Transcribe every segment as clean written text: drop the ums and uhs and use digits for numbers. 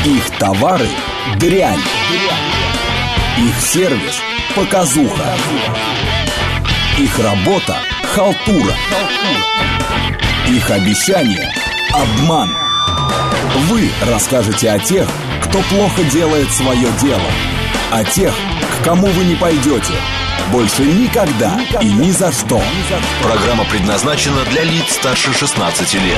Их товары – дрянь. Их сервис – показуха. Их работа – халтура. Их обещания – обман. Вы расскажете о тех, кто плохо делает свое дело. О тех, к кому вы не пойдете. Больше никогда и ни за что. Программа предназначена для лиц старше 16 лет.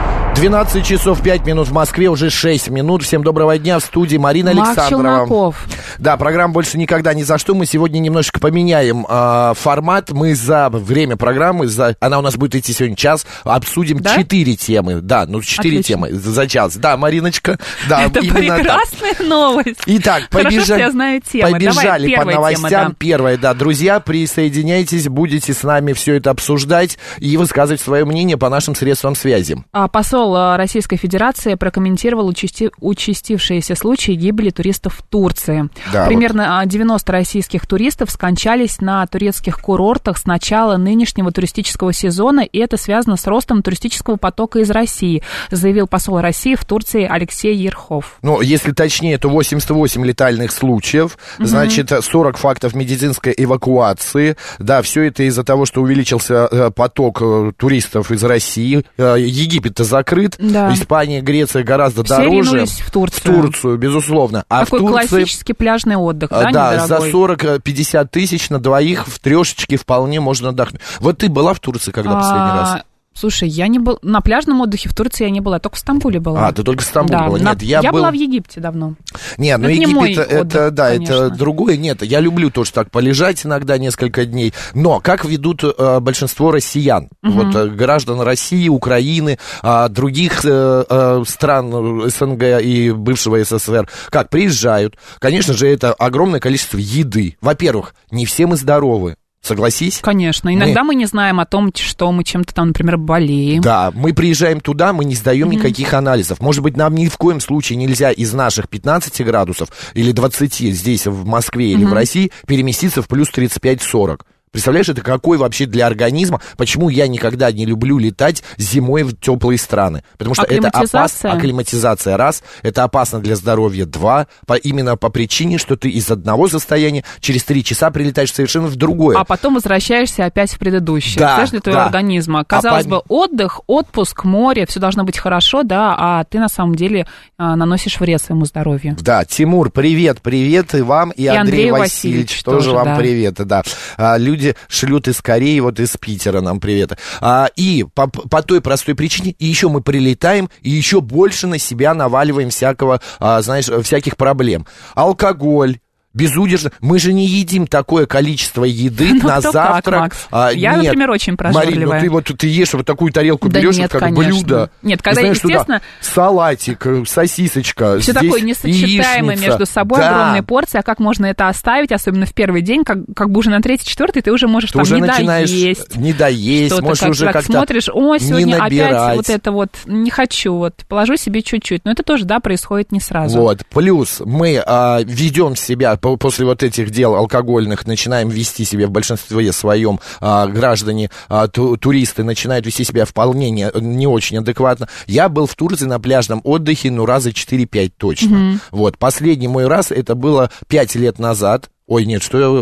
12 часов 5 минут в Москве, уже 6 минут. Всем доброго дня, в студии Марина Александрова. Челноков. Да, программа «Больше никогда ни за что». Мы сегодня немножечко поменяем формат. Мы за время программы, она у нас будет идти сегодня час, обсудим 4 темы. Да, 4 темы за час. Да, Мариночка. Да, это прекрасная новость. Итак, побежали, я знаю темы. Побежали по новостям. Тема, да. Первая, да. Друзья, присоединяйтесь, будете с нами все это обсуждать и высказывать свое мнение по нашим средствам связи. Посол Российской Федерации прокомментировал участившиеся случаи гибели туристов в Турции. Да, примерно 90 российских туристов скончались на турецких курортах с начала нынешнего туристического сезона, и это связано с ростом туристического потока из России, заявил посол России в Турции Алексей Ерхов. Ну, если точнее, то 88 летальных случаев, значит, 40 фактов медицинской эвакуации. Да, все это из-за того, что увеличился поток туристов из России. Египет-то закрыт. Да. Испания, Греция гораздо все дороже. Ринулись в Турцию. Безусловно. Такой в Турции, классический пляжный отдых, да, да, за недорогой? 40-50 тысяч на двоих в трешечке вполне можно отдохнуть. Вот ты была в Турции когда последний раз? Слушай, я не была на пляжном отдыхе в Турции, я не была, только в Стамбуле была. Ты только в Стамбуле была? Нет, я была в Египте давно. Нет, это Египет, не мой отдых, это другое. Нет, я люблю тоже так полежать иногда несколько дней. Но как ведут большинство россиян, вот граждан России, Украины, других стран СНГ и бывшего СССР, как приезжают? Конечно же, это огромное количество еды. Во-первых, не все мы здоровы. Согласись? Конечно. Иногда мы не знаем о том, что мы чем-то там, например, болеем. Да, мы приезжаем туда, мы не сдаем никаких анализов. Может быть, нам ни в коем случае нельзя из наших 15 градусов или 20 здесь, в Москве или в России, переместиться в плюс 35-40. Представляешь, это какой вообще для организма? Почему я никогда не люблю летать зимой в теплые страны? Потому что это опасно. Акклиматизация, раз. Это опасно для здоровья, два. Именно по причине, что ты из одного состояния через 3 часа прилетаешь совершенно в другое. А потом возвращаешься опять в предыдущее. Да, для твоего организма. Казалось бы, отдых, отпуск, море, все должно быть хорошо, да, а ты на самом деле наносишь вред своему здоровью. Да, Тимур, привет и вам, и Андрей Васильевич тоже вам да. Привет, да. Люди шлют из Кореи, вот из Питера нам привет. И по той простой причине, и еще мы прилетаем, и еще больше на себя наваливаем всяких проблем. Алкоголь. Безудержно. Мы же не едим такое количество еды на завтрак. Я, например, очень прожорливая. Марин, ты ешь вот такую тарелку, берешь как конечно. Блюдо. Нет, когда, знаешь, естественно... салатик, сосисочка. Все такое несочетаемое между собой, да. огромные порции. А как можно это оставить, особенно в первый день, как бы уже на 3-4 ты уже можешь ты там уже не доесть. Можешь уже как-то смотришь, сегодня набирать. Опять вот это вот не хочу, положу себе чуть-чуть. Но это тоже, да, происходит не сразу. Вот, плюс мы ведем себя... После вот этих дел алкогольных начинаем вести себя в большинстве своем граждане, туристы начинают вести себя вполне не очень адекватно. Я был в Турции на пляжном отдыхе, раза 4-5 точно. Вот, последний мой раз, это было 5 лет назад. Ой, нет,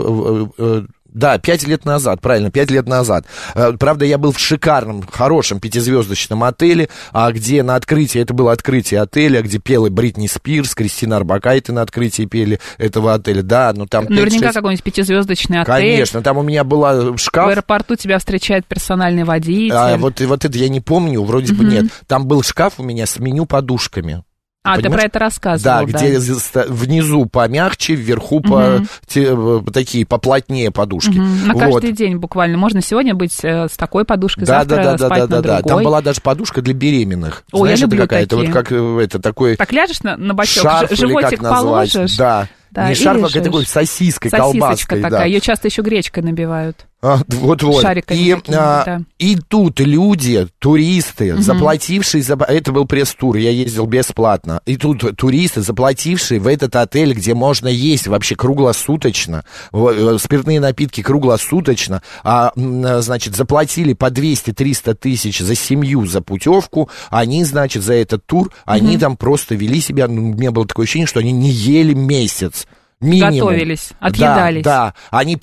Да, 5 лет назад, правильно, 5 лет назад. Правда, я был в шикарном, хорошем 5-звездочном отеле, где на открытии, это было открытие отеля, где пела Бритни Спирс, Кристина Орбакайте на открытии пели этого отеля. Да, но там... Наверняка какой-нибудь 5-звездочный отель. Конечно, там у меня была шкаф. В аэропорту тебя встречает персональный водитель. Вот это я не помню, вроде бы нет. Там был шкаф у меня с меню-подушками. Ты про это рассказывал, да? Где внизу помягче, вверху такие поплотнее подушки. На каждый день буквально. Можно сегодня быть с такой подушкой, завтра спать на другой. Там была даже подушка для беременных. Ой, знаешь, я люблю это какая-то, такие. вот как это такой... Так ляжешь на бочок, шарф, животик положишь. Да. Не шарф, а такой сосиской, колбаской. Такая, ее часто еще гречкой набивают. Вот-вот. Шариками да. И тут люди, туристы, заплатившие за... Это был пресс-тур, я ездил бесплатно. И тут туристы, заплатившие в этот отель, где можно есть вообще круглосуточно, спиртные напитки круглосуточно, значит, заплатили по 200-300 тысяч за семью, за путевку, они, значит, за этот тур, они там просто вели себя, у меня было такое ощущение, что они не ели месяц. Минимум. Готовились, отъедались. Да, они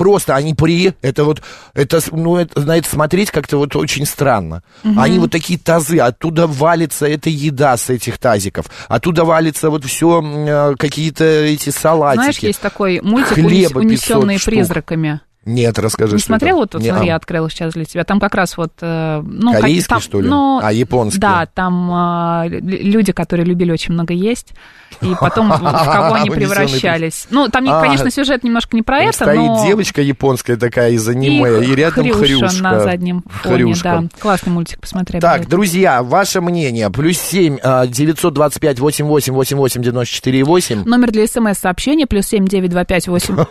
на это смотреть как-то вот очень странно. Они вот такие тазы, оттуда валится эта еда с этих тазиков, оттуда валится вот все какие-то эти салатики. Знаешь, есть такой мультик «Унесенные призраками». Нет, расскажи, не что смотрел? это? Вот смотри, я открыла сейчас для тебя. Там как раз вот... корейский, там, что ли? Японский? Да, там люди, которые любили очень много есть, и потом в кого они превращались. Ну, там, конечно, сюжет немножко не про это, но... Стоит девочка японская такая из аниме, и рядом Хрюшка. На заднем фоне, да. Классный мультик, посмотри. Так, друзья, ваше мнение. +7 925 88 88 94 8. Номер для СМС-сообщения +7 925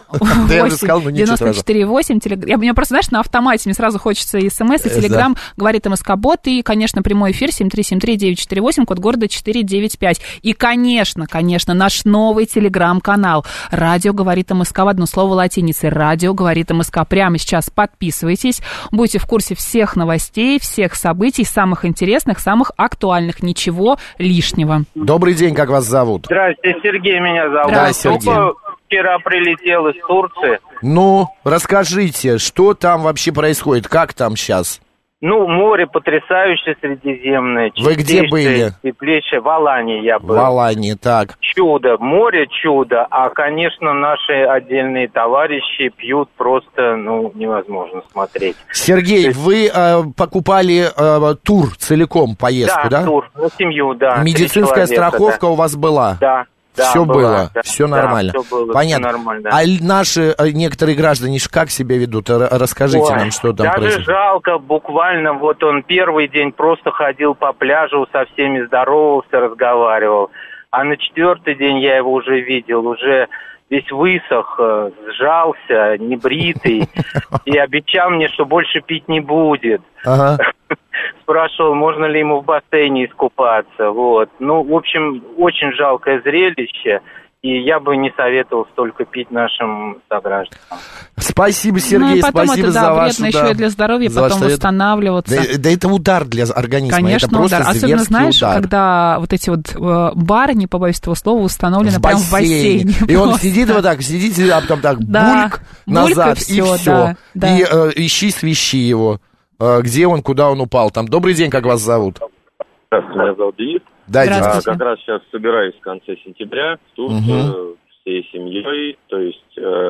88 94 8. Я просто, знаешь, на автомате мне сразу хочется и СМС, и Телеграм, говорит МСК-бот, и, конечно, прямой эфир 7373948, код города 495. И, конечно, наш новый Телеграм-канал «Радио говорит МСК» в одно слово латиницей. «Радио говорит МСК». Прямо сейчас подписывайтесь, будете в курсе всех новостей, всех событий, самых интересных, самых актуальных, ничего лишнего. Добрый день, как вас зовут? Здравствуйте, Сергей меня зовут. Да, Сергей. Вчера прилетел из Турции. Ну, расскажите, что там вообще происходит, как там сейчас? Ну, море потрясающее, средиземное. Вы где были? Теплейшее. В Алании я был. В Алании, так. Чудо, море чудо, а, конечно, наши отдельные товарищи пьют просто, невозможно смотреть. Сергей, вы покупали тур целиком, поездку, да? Да, тур, семью, да. Медицинская страховка у вас была? Да. Все было, да, все нормально. Все было, понятно. Все нормально. А наши некоторые граждане как себя ведут? Расскажите нам, что там происходит. Даже жалко, буквально, вот он первый день просто ходил по пляжу, со всеми здоровался, разговаривал. А на четвертый день я его уже видел, уже весь высох, сжался, небритый, и обещал мне, что больше пить не будет. Ага. Спрашивал, можно ли ему в бассейне искупаться. Вот. В общем, очень жалкое зрелище. И я бы не советовал столько пить нашим согражданам. Спасибо, Сергей, спасибо за вашу... вредно еще и для здоровья, потом восстанавливаться. Да это удар для организма. Конечно, это просто удар. Особенно, знаешь, удар. когда вот эти вот бары, не побоюсь этого слова, установлены прямо в бассейне. И он сидит вот так, а потом так, бульк назад, и все. И ищи, свищи его. Где он, куда он упал там. Добрый день, как вас зовут? Здравствуйте, меня зовут Денис. Да, Денис. Как раз сейчас собираюсь в конце сентября в Турцию всей семьей, то есть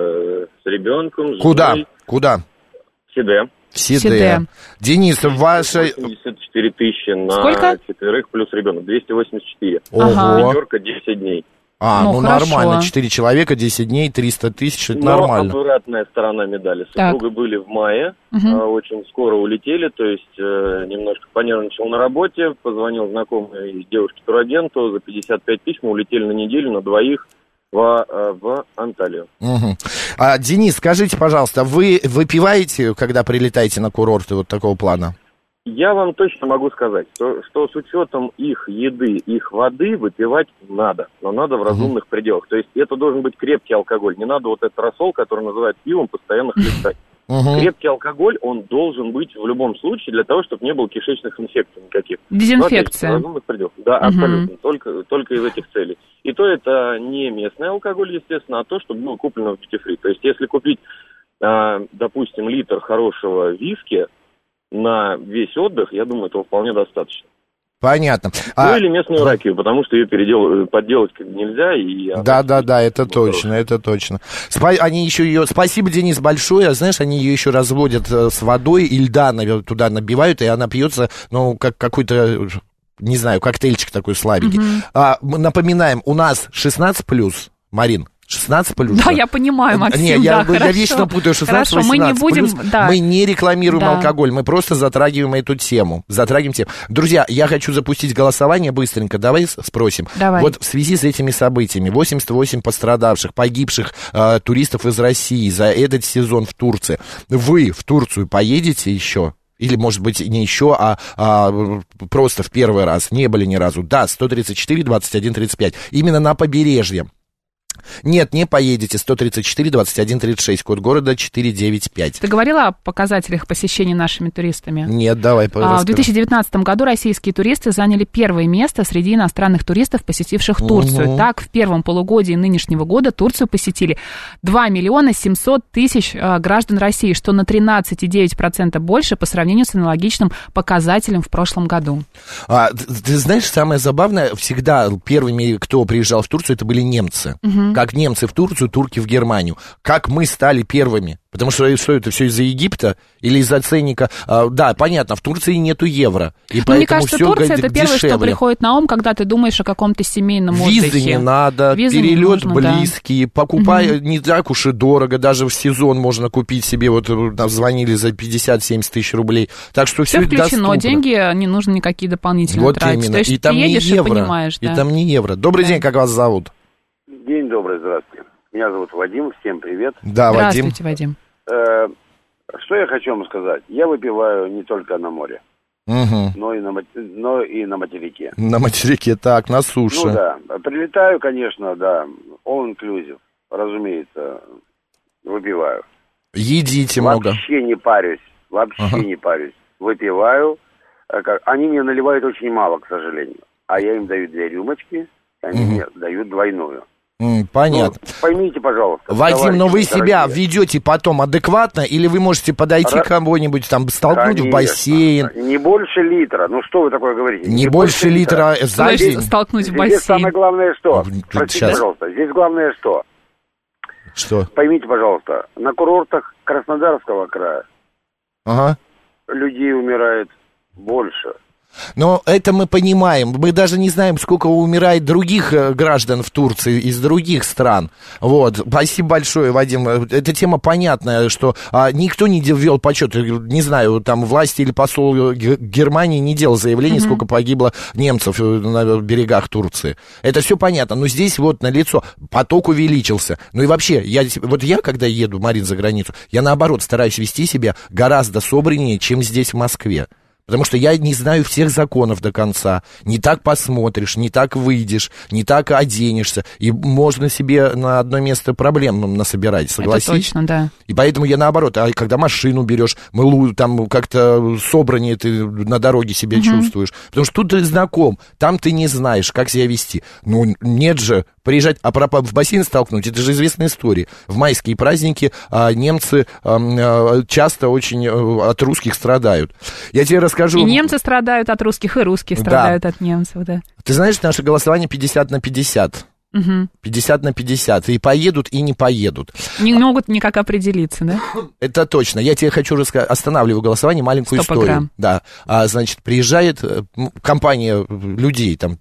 с ребенком, с женой. Куда? В Сиде. В Сиде. Денис, ваша... 84 тысячи на Сколько? четверых плюс ребенок, 284. Ого. Пятерка 10 дней. Нормально, 4 человека, 10 дней, 300 тысяч, это нормально. Но обратная сторона медали. Супругы были в мае, очень скоро улетели, то есть немножко понервничал на работе, позвонил знакомой девушке-турагенту, за 55 тысяч мы улетели на неделю, на двоих в Анталию. Денис, скажите, пожалуйста, вы выпиваете, когда прилетаете на курорты вот такого плана? Я вам точно могу сказать, что с учетом их еды, их воды выпивать надо, но надо в разумных пределах. То есть это должен быть крепкий алкоголь. Не надо вот этот рассол, который называют пивом, постоянно хлестать. Крепкий алкоголь, он должен быть в любом случае для того, чтобы не было кишечных инфекций никаких. Дезинфекция. В разумных пределах. Да, абсолютно. Только из этих целей. И то это не местный алкоголь, естественно, а то, что было куплено в duty-free. То есть если купить, допустим, литр хорошего виски на весь отдых, я думаю, этого вполне достаточно. Понятно. Или местную ракию, потому что ее подделать нельзя. Да, это точно. Они еще ее... Спасибо, Денис, большое. Знаешь, они ее еще разводят с водой и льда туда набивают, и она пьется, как какой-то, не знаю, коктейльчик такой слабенький. Напоминаем, у нас 16+, Марин, 16 плюс? Да, я понимаю, Максим, Не, я вечно путаю 16, хорошо, 18 мы не будем, плюс. да. Мы не рекламируем Да. алкоголь, мы просто затрагиваем эту тему. Друзья, я хочу запустить голосование быстренько. Давай спросим. Давай. Вот в связи с этими событиями 88 пострадавших, погибших туристов из России за этот сезон в Турции. Вы в Турцию поедете еще? Или, может быть, не еще, а просто в первый раз, не были ни разу. Да, 134, 21, 35. Именно на побережье. Нет, не поедете. 134, 21, 36. Код города 495. Ты говорила о показателях посещения нашими туристами? Нет, давай, В 2019 году российские туристы заняли первое место среди иностранных туристов, посетивших Турцию. Так, в первом полугодии нынешнего года Турцию посетили 2 миллиона 700 тысяч граждан России, что на 13,9% больше по сравнению с аналогичным показателем в прошлом году. Ты знаешь, самое забавное, всегда первыми, кто приезжал в Турцию, это были немцы. Как немцы в Турцию, турки в Германию. Как мы стали первыми? Потому что это все из-за Египта или из-за ценника? Да, понятно, в Турции нету евро. И мне кажется, Турция это первое, что приходит на ум, когда ты думаешь о каком-то семейном отдыхе. Визы не надо, перелет близкий, покупай не так уж и дорого, даже в сезон можно купить себе, вот нам звонили за 50-70 тысяч рублей. Так что все включено, доступно. деньги не нужно никакие дополнительные вот тратить. Именно. То есть и там ты едешь не евро, и понимаешь. и там не евро. Добрый день, как вас зовут? День добрый, здравствуйте. Меня зовут Вадим, всем привет. Да, Здравствуйте, Вадим. Что я хочу вам сказать? Я выпиваю не только на море, но и на материке. На материке, так, на суше. Ну да, прилетаю, конечно, да, all inclusive, разумеется, выпиваю. Едите много. Вообще не парюсь, не парюсь. Выпиваю, они мне наливают очень мало, к сожалению, а я им даю 2 рюмочки, они мне дают двойную. Понятно. Ну, поймите, пожалуйста. Вадим, но вы себя ведете потом адекватно, или вы можете подойти к кому-нибудь, там, столкнуть в бассейн? Не больше литра. Ну, что вы такое говорите? Не больше литра за день? Столкнуть в бассейн. Здесь самое главное что? Простите, Сейчас. пожалуйста. Здесь главное что? Что? Поймите, пожалуйста, на курортах Краснодарского края людей умирает больше. Но это мы понимаем. Мы даже не знаем, сколько умирает других граждан в Турции из других стран. Вот. Спасибо большое, Вадим. Эта тема понятная, что никто не вел подсчет. Не знаю, там власти или посол Германии не делал заявление, сколько погибло немцев на берегах Турции. Это все понятно. Но здесь вот налицо поток увеличился. Ну и вообще, я когда еду, Марин, за границу, я наоборот стараюсь вести себя гораздо собраннее, чем здесь в Москве. Потому что я не знаю всех законов до конца. Не так посмотришь, не так выйдешь, не так оденешься. И можно себе на одно место проблем насобирать, согласись? Это точно, да. И поэтому я наоборот, когда машину берешь, там как-то собраннее ты на дороге себя чувствуешь. Потому что тут ты знаком, там ты не знаешь, как себя вести. Ну, нет же, приезжать, в бассейн столкнуть, это же известная история. В майские праздники немцы часто очень от русских страдают. Я тебе расскажу. И немцы страдают от русских, и русские страдают от немцев, да. Ты знаешь, наше голосование 50 на 50. 50 на 50. И поедут, и не поедут. Не могут никак определиться, да? Это точно. Я тебе хочу рассказать. Останавливаю голосование, маленькую историю. Да. Значит, приезжает компания людей, там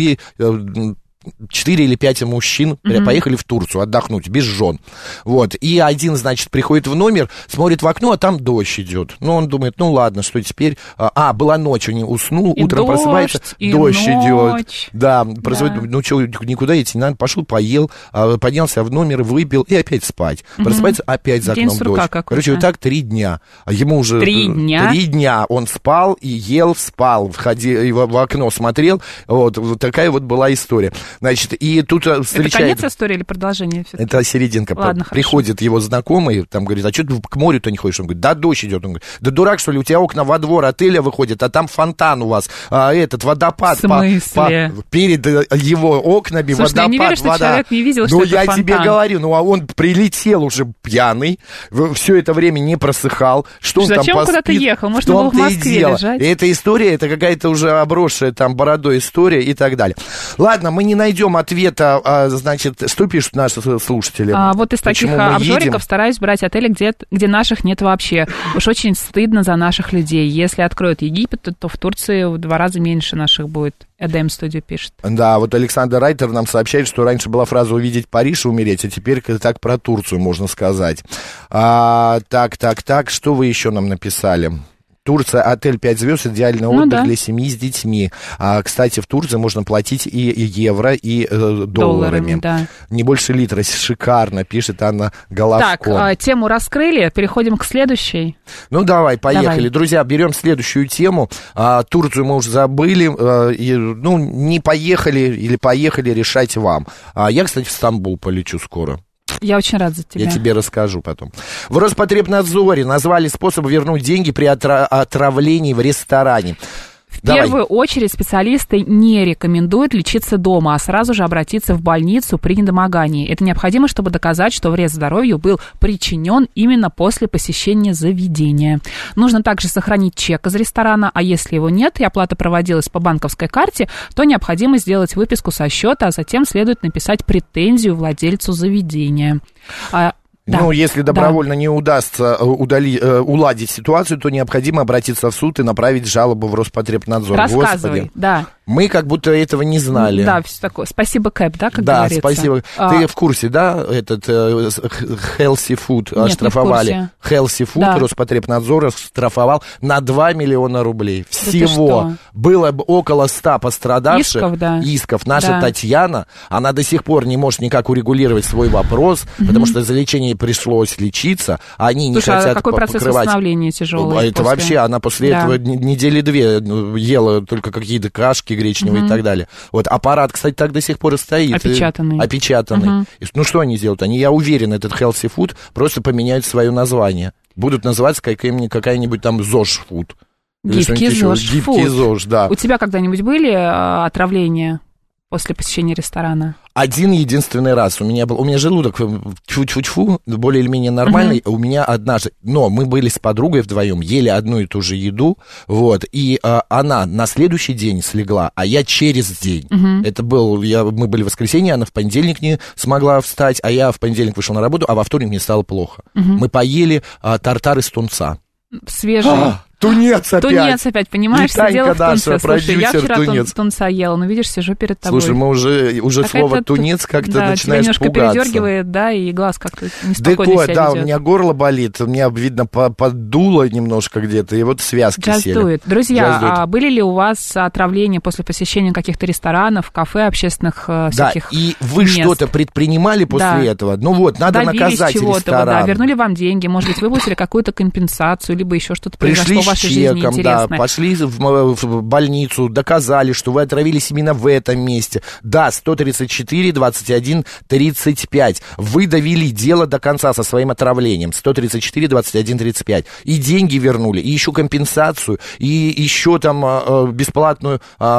4 или 5 мужчин поехали в Турцию отдохнуть, без жен. Вот. И один, значит, приходит в номер, смотрит в окно, а там дождь идет. Ну, он думает, ну ладно, что теперь... была ночь, он уснул, и утром просыпается, дождь идет. Да, просыпается, ну что, никуда идти не надо, пошел, поел, поднялся в номер, выпил и опять спать. Просыпается, опять за окном дождь. Короче, вот так 3 дня. Ему уже... 3 дня? 3 дня он спал и ел, спал, входил, в окно смотрел. Вот такая вот была история. Значит, и тут встречает... Это конец истории или продолжение? Все-таки? Это серединка. Ладно, приходит его знакомый, там говорит, а что ты к морю-то не ходишь? Он говорит, да дождь идет. Он говорит, да дурак, что ли, у тебя окна во двор отеля выходят, а там фонтан у вас, этот водопад. В смысле? Перед его окнами. Слушай, водопад, я не верю, что вода. Человек не видел, что это фонтан. Ну, я тебе говорю, а он прилетел уже пьяный, все это время не просыхал. Что он там зачем он куда-то ехал? Может, он был в Москве лежать? И эта история, это какая-то уже обросшая там бородой история и так далее. Ладно, мы не найдем ответа, значит, что пишут наши слушатели? Вот из таких обжориков стараюсь брать отели, где наших нет вообще. Уж очень стыдно за наших людей. Если откроют Египет, то в Турции в 2 раза меньше наших будет. Эдем Студио пишет. Да, вот Александр Райтер нам сообщает, что раньше была фраза «увидеть Париж и умереть», а теперь так про Турцию можно сказать. Так, что вы еще нам написали? Турция, отель 5 звезд, идеальный отдых для семьи с детьми. Кстати, в Турции можно платить и евро, и долларами. Да. Не больше литра. Шикарно, пишет Анна Головко. Так, тему раскрыли, переходим к следующей. Ну, давай, поехали. Друзья, берем следующую тему. Турцию мы уже забыли. Не поехали или поехали, решать вам. Я, кстати, в Стамбул полечу скоро. Я очень рад за тебя. Я тебе расскажу потом. В Роспотребнадзоре назвали способ вернуть деньги при отравлении в ресторане. В первую очередь специалисты не рекомендуют лечиться дома, а сразу же обратиться в больницу при недомогании. Это необходимо, чтобы доказать, что вред здоровью был причинен именно после посещения заведения. Нужно также сохранить чек из ресторана, а если его нет и оплата проводилась по банковской карте, то необходимо сделать выписку со счета, а затем следует написать претензию владельцу заведения. Да, если добровольно не удастся уладить ситуацию, то необходимо обратиться в суд и направить жалобу в Роспотребнадзор. Рассказывай, Господи. да. Мы как будто этого не знали. Да, все такое. Спасибо, Кэп, да, как говорится? Да, спасибо. Ты в курсе, да, этот Healthy Food оштрафовали? Healthy Food, да. Роспотребнадзор оштрафовал на 2 миллиона рублей. Всего. Было около 100 пострадавших. Исков. Наша Татьяна, она до сих пор не может никак урегулировать свой вопрос, потому что за лечение пришлось лечиться, а они не хотят какой покрывать. Процесс восстановления тяжелый? Это вообще, она после этого недели 2 ела только какие-то кашки гречневые и так далее. Вот аппарат, кстати, так до сих пор и стоит. Опечатанный. Ну, что они делают? Я уверен, этот Healthy Food просто поменяют свое название. Будут называться какая-нибудь там ЗОЖ Food. Гибкий ЗОЖ, да. У тебя когда-нибудь были отравления после посещения ресторана? Один единственный раз. У меня желудок тьфу-тьфу-тьфу, более или менее нормальный. У меня однажды... Но мы были с подругой вдвоем, ели одну и ту же еду, вот, и она на следующий день слегла, а я через день. Это мы были в воскресенье, она в понедельник не смогла встать, а я в понедельник вышел на работу, а во вторник мне стало плохо. Мы поели тартар из тунца. Свежий. Тунец опять, понимаешь, сидела в тунце. Слушай, я вчера тунца ела, но видишь, сижу перед тобой. Слушай, мы уже слово тунец как-то начинаешь пугаться. Тебя немножко передергивает, да, и глаз как-то неспокойно себя ведет. Да, у меня горло болит, у меня, видно, поддуло немножко где-то, и вот связки сели. Друзья, были ли у вас отравления после посещения каких-то ресторанов, кафе, общественных всяких мест? Да, и вы что-то предпринимали после этого? Ну вот, надо наказать ресторан. Да, вернули вам деньги, может быть, выплатили какую-то компенсацию, либо еще что-то произошло в вашей жизни интересное. Пошли в больницу, доказали, что вы отравились именно в этом месте. Да, 134, 21, 35. Вы довели дело до конца со своим отравлением. 134, 21, 35. И деньги вернули, и еще компенсацию, и еще там бесплатный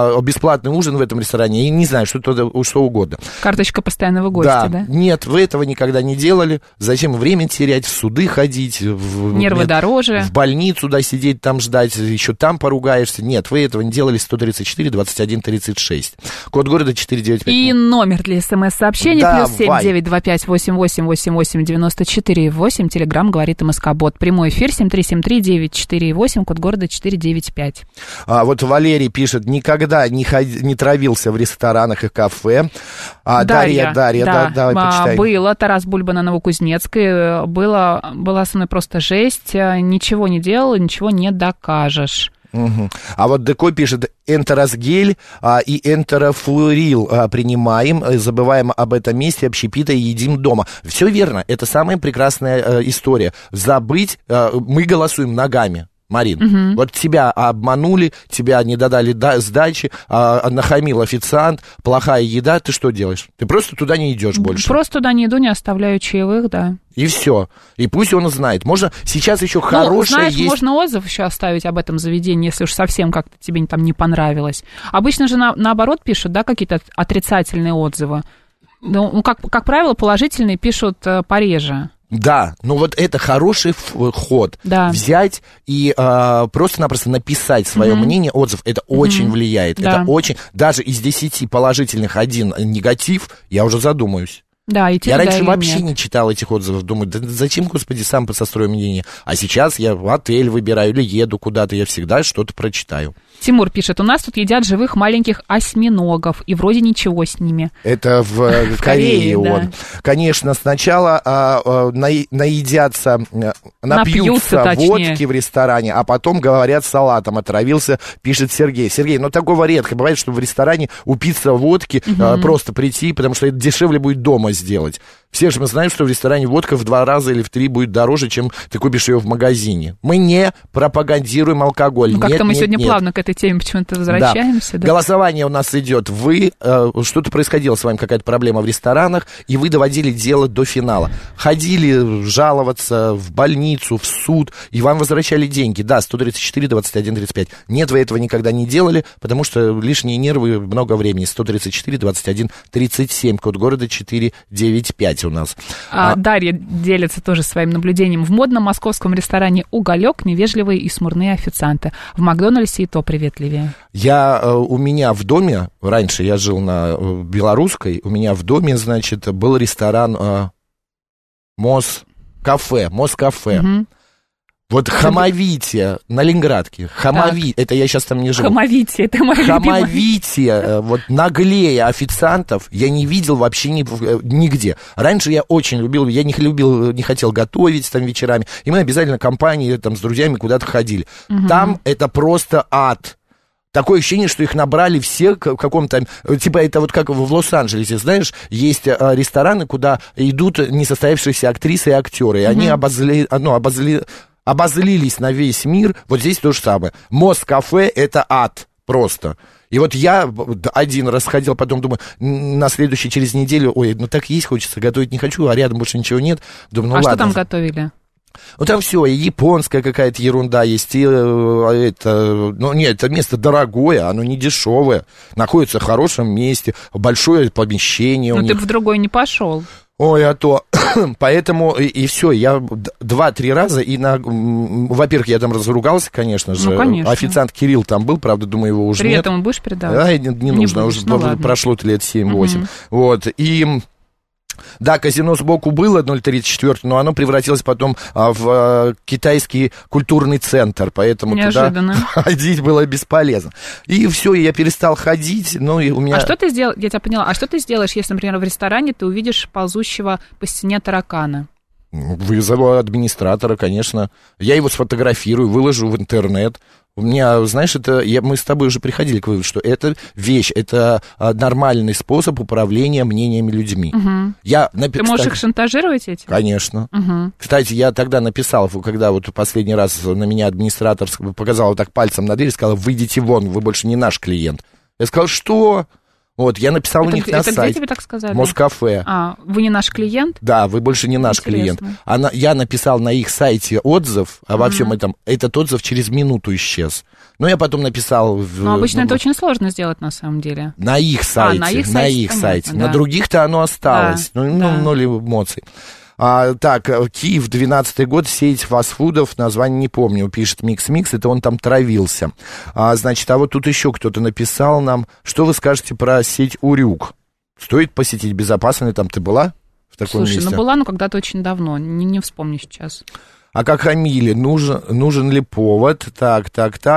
ужин в этом ресторане. И не знаю, что угодно. Карточка постоянного гостя, да? Нет, вы этого никогда не делали. Зачем время терять, в суды ходить? Нервы дороже. В больницу, сидеть там ждать, еще там поругаешься. Нет, вы этого не делали. 134, 21, 36. Код города 495. И номер для СМС-сообщений +7 925 88 88 94 8. Телеграм говорит МСК-бот. Прямой эфир 7373 948. Код города 495. Вот Валерий пишет: никогда не травился в ресторанах и кафе. Дарья, давай почитаем. Было. Тарас Бульба на Новокузнецкой. Была со мной просто жесть. Ничего не делала, ничего не докажешь. А вот Деко пишет: энтеросгель и энтерофлурил принимаем, забываем об этом месте, общепита и едим дома. Все верно, это самая прекрасная история. Забыть, мы голосуем ногами. Марин, вот тебя обманули, тебя не додали сдачи, нахамил официант, плохая еда, ты что делаешь? Ты просто туда не идешь больше. Просто туда не иду, не оставляю чаевых, да. И все. И пусть он знает. Можно сейчас еще хорошее есть. Можно отзыв еще оставить об этом заведении, если уж совсем как-то тебе там не понравилось. Обычно же наоборот пишут, да, какие-то отрицательные отзывы. Ну, как правило, положительные пишут пореже. Да, ну вот это хороший ход. Да. Взять и просто-напросто написать свое мнение, отзыв. Это очень влияет. Да. Это очень... Даже из 10 положительных 1 негатив, я уже задумаюсь. Да, идти Я туда раньше или вообще нет. не читал этих отзывов, думаю, да зачем, господи, сам сострою мнение. А сейчас я в отель выбираю или еду куда-то, я всегда что-то прочитаю. Тимур пишет, у нас тут едят живых маленьких осьминогов, и вроде ничего с ними. Это в Корее да. он. Конечно, сначала наедятся, напьются точнее. водки в ресторане, а потом говорят, салатом отравился, пишет Сергей. Сергей, но такого редко бывает, что в ресторане упиться водки, просто прийти, потому что это дешевле будет дома сделать. Все же мы знаем, что в ресторане водка в 2 раза или в 3 будет дороже, чем ты купишь ее в магазине. Мы не пропагандируем алкоголь. Ну, как-то мы сегодня нет. плавно к этой теме почему-то возвращаемся. Да. Голосование у нас идет. Вы, что-то происходило с вами, какая-то проблема в ресторанах, и вы доводили дело до финала. Ходили жаловаться в больницу, в суд, и вам возвращали деньги. Да, 134, 21, 35. Нет, вы этого никогда не делали, потому что лишние нервы, много времени. 134, 21, 37, код города 495 у нас. Дарья делится тоже своим наблюдением. В модном московском ресторане «Уголек» невежливые и смурные официанты. В Макдональдсе и то приветливее. У меня в доме, раньше я жил на Белорусской, у меня в доме, значит, был ресторан Москафе. Угу. Вот Хамовития на Ленинградке. Это я сейчас там не живу. Хамовития, это моя любимая. Хамовития, вот наглее официантов я не видел вообще нигде. Раньше я очень любил, не хотел готовить там вечерами, и мы обязательно компанией там с друзьями куда-то ходили. Там это просто ад. Такое ощущение, что их набрали все в каком-то... Типа это вот как в Лос-Анджелесе, знаешь, есть рестораны, куда идут несостоявшиеся актрисы и актеры, и они обозлились на весь мир. Вот здесь то же самое. Москафе — это ад просто. И вот я один раз ходил, потом думаю, на следующий, через неделю, так есть хочется, готовить не хочу, а рядом больше ничего нет. Думаю, ладно. Что там готовили? Ну, там все, и японская какая-то ерунда есть, и это место дорогое, оно не дешевое, находится в хорошем месте, большое помещение у них. Ты в другой не пошел. Поэтому и все, я 2-3 раза, во-первых, я там разругался, конечно же. Ну, конечно. Официант Кирилл там был, правда, думаю, его уже При нет. этом будешь передавать? Не нужно, будешь, уже прошло лет 7-8. Вот, и... Да, казино сбоку было 034, но оно превратилось потом в китайский культурный центр, поэтому неожиданно. Туда ходить было бесполезно. И все, я перестал ходить, и у меня... А что ты сделал, я тебя поняла, а что ты сделаешь, если, например, в ресторане ты увидишь ползущего по стене таракана? Вызову администратора, конечно. Я его сфотографирую, выложу в интернет. У меня, знаешь, мы с тобой уже приходили к выводу, что это вещь, это нормальный способ управления мнениями людьми. Угу. Ты можешь их шантажировать этим? Конечно. Угу. Кстати, я тогда написал, когда вот последний раз на меня администратор показал вот так пальцем на дверь, сказал, выйдите вон, вы больше не наш клиент. Я сказал, что... Вот, я написал у них на сайте. Где тебе так сказали? Москафе. Вы не наш клиент? Да, вы больше не наш клиент. Я написал на их сайте отзыв обо всем этом. Этот отзыв через минуту исчез. Но я потом написал... Но обычно это очень сложно сделать на самом деле. На их сайте. На их сайте. На других-то оно осталось. Да, ноль эмоций. Киев, 12-й год, сеть фастфудов, название не помню, пишет Микс-Микс, это он там травился. Значит, вот тут еще кто-то написал нам, что вы скажете про сеть Урюк? Стоит посетить, безопасно, там ты была в таком месте? Слушай, была, но когда-то очень давно, не вспомню сейчас. А как Амиле, нужен ли повод? Так.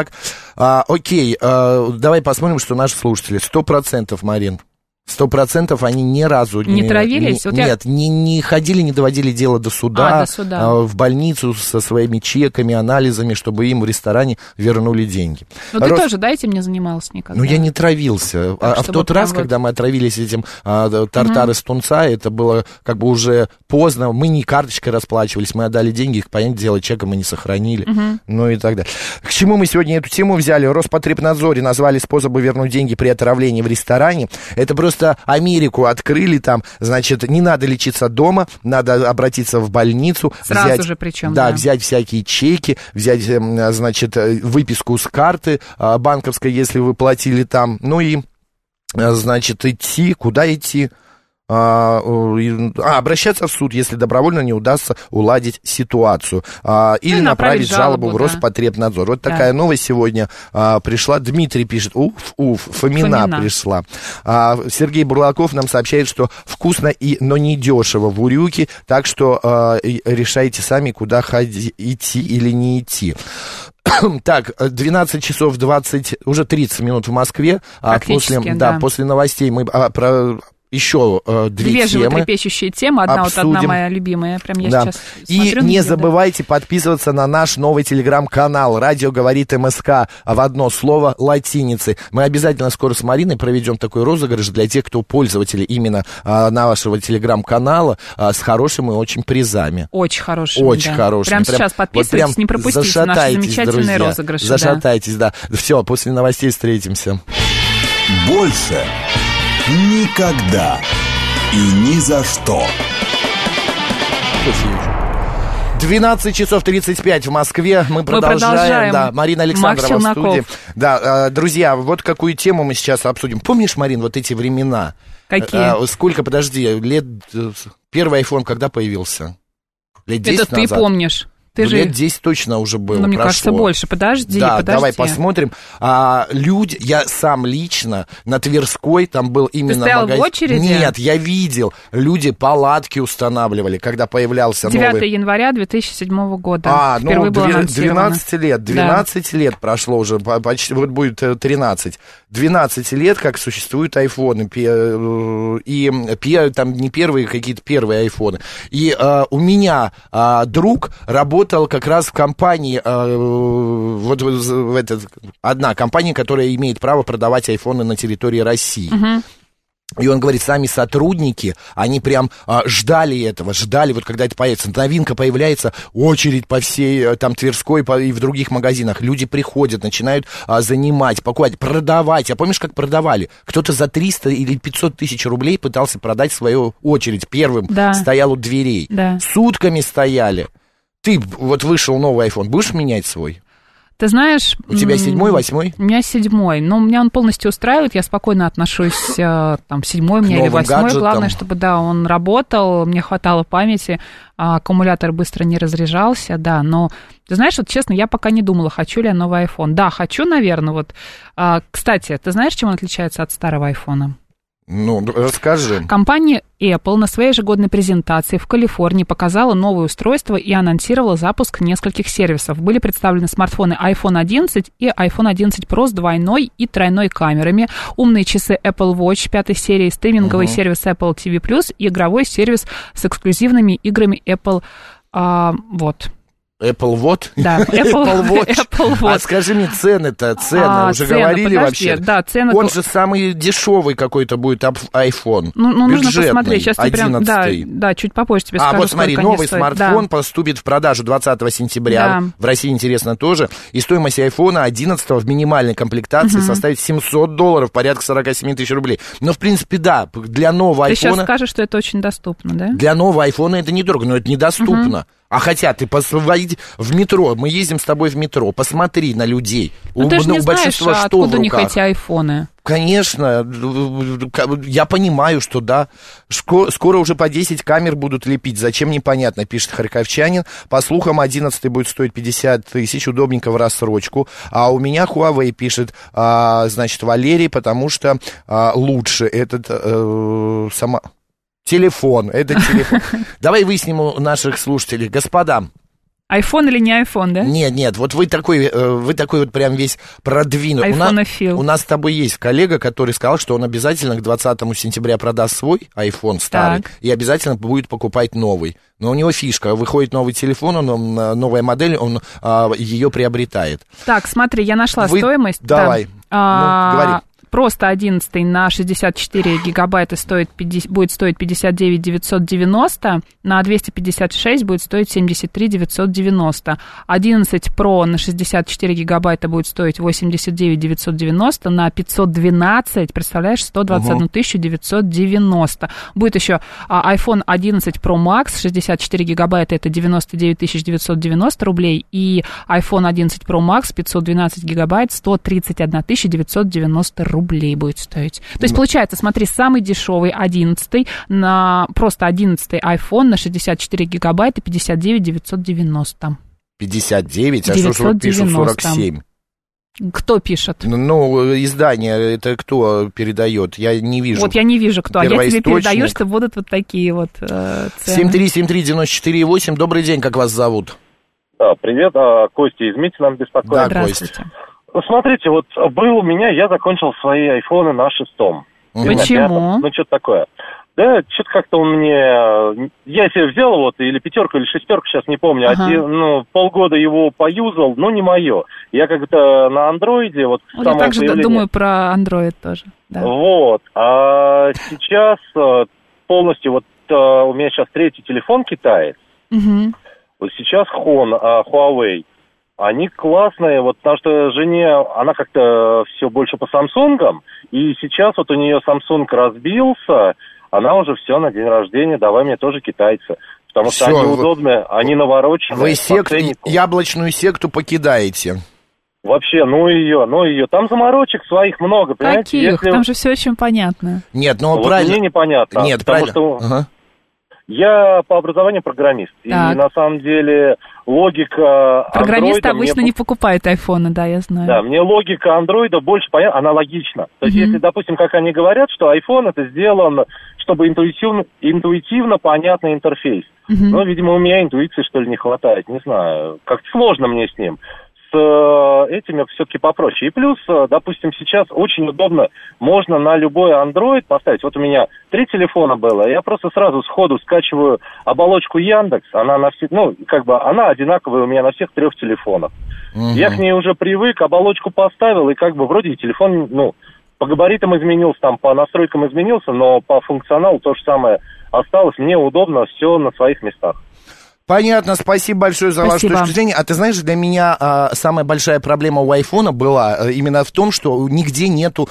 Окей, давай посмотрим, что наши слушатели. 100%, Марин. 100% они ни разу не травились? Не ходили, не доводили дело до суда, в больницу со своими чеками, анализами, чтобы им в ресторане вернули деньги. Но ты тоже, этим не занимался никогда? Я не травился. В тот раз, когда мы отравились этим тартар из тунца, это было как бы уже поздно, мы не карточкой расплачивались, мы отдали деньги, их, понятное дело, чека мы не сохранили, ну и так далее. К чему мы сегодня эту тему взяли? Роспотребнадзоре назвали способы вернуть деньги при отравлении в ресторане. Это просто Америку открыли там, значит, не надо лечиться дома, надо обратиться в больницу. Сразу же причем. Да, взять всякие чеки, взять, значит, выписку с карты банковской, если вы платили там, ну и, значит, идти, куда идти? обращаться в суд, если добровольно не удастся уладить ситуацию. Или направить жалобу в Роспотребнадзор. Вот такая новость сегодня пришла. Дмитрий пишет, Фомина пришла. Сергей Бурлаков нам сообщает, что вкусно, но не дешево в Урюке, так что решайте сами, куда идти или не идти. Так, 12 часов уже 30 минут в Москве. После новостей мы еще две темы животрепещущие темы. Одна моя любимая. Прям я сейчас смотрю. И не забывайте подписываться на наш новый телеграм-канал «Радио говорит МСК» в одно слово латиницей. Мы обязательно скоро с Мариной проведем такой розыгрыш для тех, кто пользователи именно нашего телеграм-канала с хорошими очень призами. Очень хорошими, очень хорошими. Прямо сейчас подписывайтесь, не пропустите наши замечательные розыгрыши. Зашатайтесь, да. Все, после новостей встретимся. Больше никогда и ни за что. 12 часов 35 в Москве. Мы продолжаем. Да, Марина Александрова в студии. Да, друзья, вот какую тему мы сейчас обсудим. Помнишь, Марин, вот эти времена? Какие? Сколько, подожди, лет... Первый iPhone когда появился? Лет 10 назад? Это ты помнишь. Лет 10 точно уже было. Ну, мне кажется, больше. Подожди. Давай посмотрим. Люди, я сам лично на Тверской, там был именно магазин. Ты стоял в очереди? Нет, я видел. Люди палатки устанавливали, когда появлялся 9 января 2007 года. Впервые было анонсировано. 12 лет. 12 лет прошло уже, почти, вот будет 13. 12 лет, как существуют айфоны. И там не первые, какие-то первые айфоны. И у меня друг работал как раз в компании, одна компания, которая имеет право продавать айфоны на территории России. И он говорит, сами сотрудники, они прям ждали этого, вот когда это появится. Новинка появляется, очередь по всей там Тверской и в других магазинах. Люди приходят, начинают занимать, покупать, продавать. А помнишь, как продавали? Кто-то за 300 или 500 тысяч рублей пытался продать свою очередь. Первым стоял у дверей. Сутками стояли. Ты вот вышел новый iPhone, будешь менять свой? Ты знаешь... У тебя 7-й, 8-й? У меня 7-й, но меня он полностью устраивает, я спокойно отношусь, там, 7-й у меня или 8-й, главное, чтобы, он работал, мне хватало памяти, аккумулятор быстро не разряжался, но, ты знаешь, вот честно, я пока не думала, хочу ли я новый iPhone. Да, хочу, наверное, вот. Кстати, ты знаешь, чем он отличается от старого iPhone? Ну, расскажи. Компания Apple на своей ежегодной презентации в Калифорнии показала новое устройство и анонсировала запуск нескольких сервисов. Были представлены смартфоны iPhone 11 и iPhone 11 Pro с двойной и тройной камерами, умные часы Apple Watch 5 серии, стриминговый сервис Apple TV+, и игровой сервис с эксклюзивными играми Apple вот. Apple Watch? Да, Apple Watch. А скажи мне, цены-то, уже говорили вообще? Да, цены. Он же самый дешевый какой-то будет iPhone. Ну, нужно посмотреть. Сейчас тебе прям, да, чуть попозже тебе скажу. Вот смотри, новый смартфон поступит в продажу 20 сентября. В России, интересно, тоже. И стоимость iPhone 11 в минимальной комплектации составит $700, порядка 47 тысяч рублей. Но, в принципе, да, для нового iPhone... Ты сейчас скажешь, что это очень доступно, да? Для нового iPhone это недорого, но это недоступно. А хотя ты посмотри в метро, мы ездим с тобой в метро, посмотри на людей. Ну ты же не знаешь, откуда у них эти айфоны. Конечно, я понимаю, что да, скоро уже по 10 камер будут лепить, зачем непонятно, пишет харьковчанин. По слухам, 11 будет стоить 50 тысяч, удобненько в рассрочку. А у меня Huawei пишет, значит, Валерий, потому что лучше этот телефон, это телефон. Давай выясним у наших слушателей, господа. Айфон или не айфон, да? Нет, вот вы такой вот прям весь продвинутый. Айфонофил. У нас с тобой есть коллега, который сказал, что он обязательно к 20 сентября продаст свой айфон старый и обязательно будет покупать новый. Но у него фишка, выходит новый телефон, новая модель, он ее приобретает. Так, смотри, я нашла стоимость. Давай, говори. Просто 11 на 64 гигабайта будет стоить 59 990, на 256 будет стоить 73 990. 11 Pro на 64 гигабайта будет стоить 89 990, на 512, представляешь, 121 990. Будет еще iPhone 11 Pro Max, 64 гигабайта, это 99 990 рублей, и iPhone 11 Pro Max, 512 гигабайт, 131 990 рублей. рублей будет стоить. То есть, получается, смотри, самый дешевый 11-й, просто 11-й iPhone на 64 гигабайта 59 990. 59, а что ж вот пишут 47? Кто пишет? Ну, издание, это кто передает? Я не вижу. Вот я не вижу, кто. А я тебе передаю, что будут вот такие вот цены. 7373948. Добрый день, как вас зовут? Да, привет, Костя из Митина беспокоит. Да, Костя. Ну, смотрите, вот был у меня, я закончил свои айфоны на 6-м. Почему? Ну, что-то такое. Да, что-то как-то он мне... Я себе взял вот, или 5-ку, или 6-ку, сейчас не помню. Полгода его поюзал, но не мое. Я как-то на андроиде... Вот я также думаю про андроид тоже. Да. Вот. А сейчас полностью... Вот у меня сейчас 3-й телефон китаец. Угу. Вот сейчас Huawei. Они классные, вот потому что жене, она как-то все больше по Самсунгам, и сейчас вот у нее Samsung разбился, она уже все на день рождения, давай мне тоже китайцы. Потому что они удобные, они навороченные. Вы яблочную секту покидаете. Вообще, ну ее. Там заморочек своих много, понимаете? Каких? Там же все очень понятно. Нет, ну вот правильно. Мне непонятно. Нет, потому правильно. Что я по образованию программист. Так. И на самом деле логика программисты обычно не покупают айфоны, да, я знаю. Да, мне логика андроида больше понятна, она логична. То есть, если, допустим, как они говорят, что iPhone это сделан, чтобы интуитивно понятный интерфейс. Ну, видимо, у меня интуиции, что ли, не хватает, не знаю. Как-то сложно мне с ним. С этими все-таки попроще. И плюс, допустим, сейчас очень удобно, можно на любой Android поставить. Вот у меня 3 телефона было, я просто сразу сходу скачиваю оболочку Яндекс, она на все, она одинаковая у меня на всех 3 телефонах. Я к ней уже привык, оболочку поставил, и вроде и телефон, по габаритам изменился, там по настройкам изменился, но по функционалу то же самое осталось. Мне удобно, все на своих местах. Понятно, спасибо большое за вашу точку зрения. А ты знаешь, для меня самая большая проблема у айфона была именно в том, что нигде нету,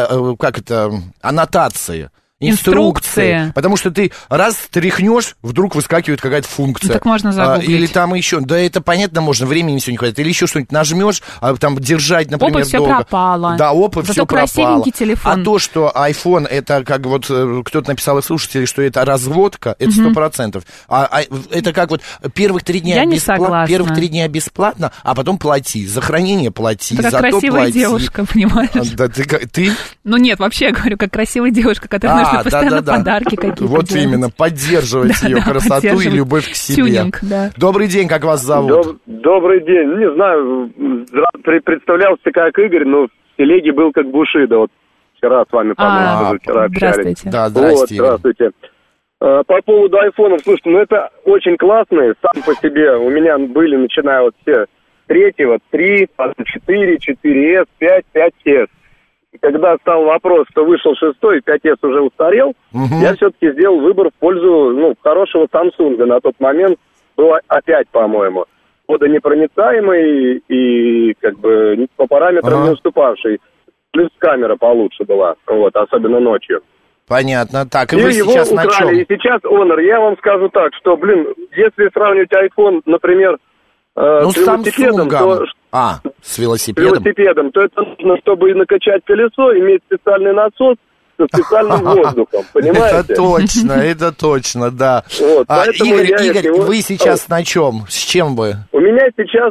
аннотации. Инструкции. Потому что ты раз тряхнешь, вдруг выскакивает какая-то функция. Так можно загуглить. Или там еще, да это понятно, можно, времени все не хватит. Или еще что-нибудь нажмешь, там держать, например, опа, все пропало. Да, опа, все пропало. Красивенький телефон. А то, что iPhone, это как вот кто-то написал из слушателей, что это разводка, это 100%. Это как вот первых 3 дня бесплатно, а потом плати. За хранение плати, это как зато красивая плати. девушка, понимаешь? Да, ты? Ну нет, вообще я говорю, как красивая девушка, которая нужно постоянно подарки какие-то вот делать. именно, поддерживать ее красоту и любовь к себе. Тюнинг, да. Добрый день, как вас зовут? Добрый день. Не знаю, представлялся как Игорь, но в телеге был как Бушида. Вот вчера с вами, по-моему, вчера общались. Здравствуйте. Да, здрасте. Здравствуйте. По поводу айфонов, слушайте, это очень классные, сам по себе. У меня были, начиная вот все 3-го, 3, 4, 4S, 5, 5S. Когда стал вопрос, что вышел 6-й, 5S уже устарел, я все-таки сделал выбор в пользу хорошего Samsung. На тот момент было опять, по-моему, водонепроницаемый и по параметрам не уступавший. Плюс камера получше была, особенно ночью. Понятно. Так, и вы его сейчас украли, на чем? И сейчас Honor. Я вам скажу так, что, если сравнивать iPhone, например, с велосипедом, то... с велосипедом, то это нужно, чтобы накачать колесо, иметь специальный насос со специальным воздухом, понимаете? Это точно, да. Игорь, вы сейчас на чем? С чем вы? У меня сейчас,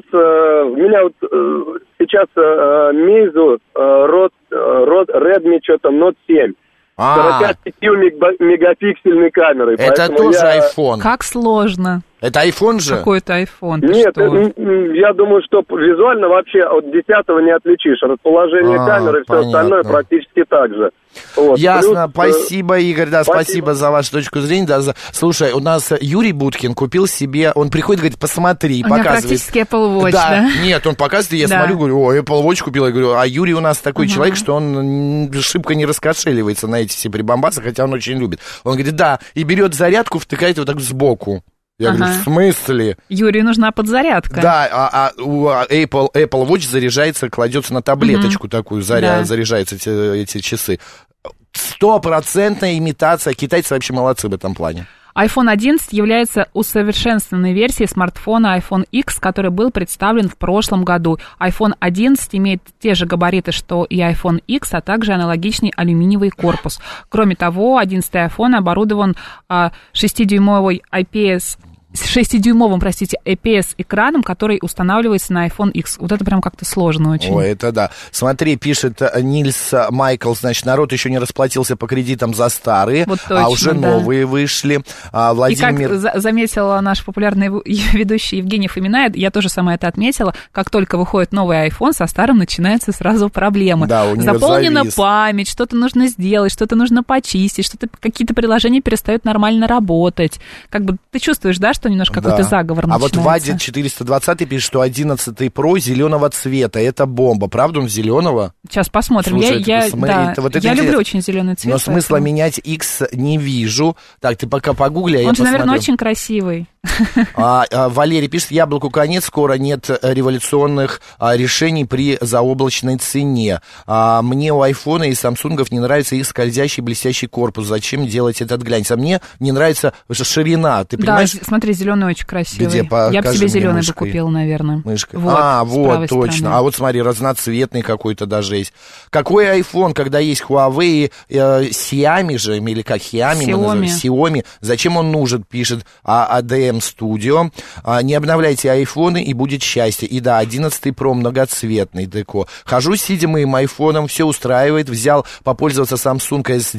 Meizu Redmi Note 7. 45-мегапиксельной камерой. Это тоже iPhone. Как сложно. Это iPhone же? Какой-то iPhone. Нет, я думаю, что визуально вообще от 10-го не отличишь. Расположение камеры и все остальное практически так же. Ясно, спасибо, Игорь, спасибо за вашу точку зрения. Слушай, у нас Юрий Буткин купил себе, он приходит, говорит, посмотри, показывает. Практически Apple Watch, да? Нет, он показывает, я смотрю, говорю, Apple Watch купил, я говорю, а Юрий у нас такой человек, что он шибко не раскошеливается на эти все прибамбасы, хотя он очень любит. Он говорит, да, и берет зарядку, втыкает вот так сбоку. Я говорю, в смысле? Юрию нужна подзарядка. Да, у Apple Watch заряжается, кладется на таблеточку такую, заряжаются эти часы. 100% имитация. Китайцы вообще молодцы в этом плане. iPhone 11 является усовершенствованной версией смартфона iPhone X, который был представлен в прошлом году. iPhone 11 имеет те же габариты, что и iPhone X, а также аналогичный алюминиевый корпус. Кроме того, 11-й iPhone оборудован 6-дюймовым IPS-экраном, который устанавливается на iPhone X. Вот это прям как-то сложно очень. Ой, это да. Смотри, пишет Нильс Майкл, значит, народ еще не расплатился по кредитам за старые, вот точно, а уже новые вышли. Владимир... И как заметила наш популярный ведущий Евгений Фомина, я тоже сама это отметила, как только выходит новый iPhone, со старым начинаются сразу проблемы. Да, у него заполнена память, что-то нужно сделать, что-то нужно почистить, какие-то приложения перестают нормально работать. Как бы ты чувствуешь, да, что немножко какой-то заговор начинается. А вот Вадик 420 пишет, что 11 Pro зеленого цвета. Это бомба. Правда он зеленого? Сейчас посмотрим. Слушай, я люблю очень зеленый цвет. Но смысла менять X не вижу. Так, ты пока погугли, он же, наверное, очень красивый. Валерий пишет, яблоку конец, скоро нет революционных решений при заоблачной цене. Мне у айфона и самсунгов не нравится их скользящий блестящий корпус. Зачем делать этот глянец? А мне не нравится ширина. Ты понимаешь? Да, смотри, зеленый очень красивый. Где? Я бы себе зеленый бы купила, наверное. Мышкой. Вот, вот, точно. стороны. А вот смотри, разноцветный какой-то даже есть. Какой iPhone, когда есть Huawei, Xiaomi же, или как Xiaomi. Зачем он нужен, пишет ADM Studio. Не обновляйте айфоны, и будет счастье. И да, 11 Pro многоцветный деко. Хожу с сидимым айфоном, все устраивает. Взял попользоваться Samsung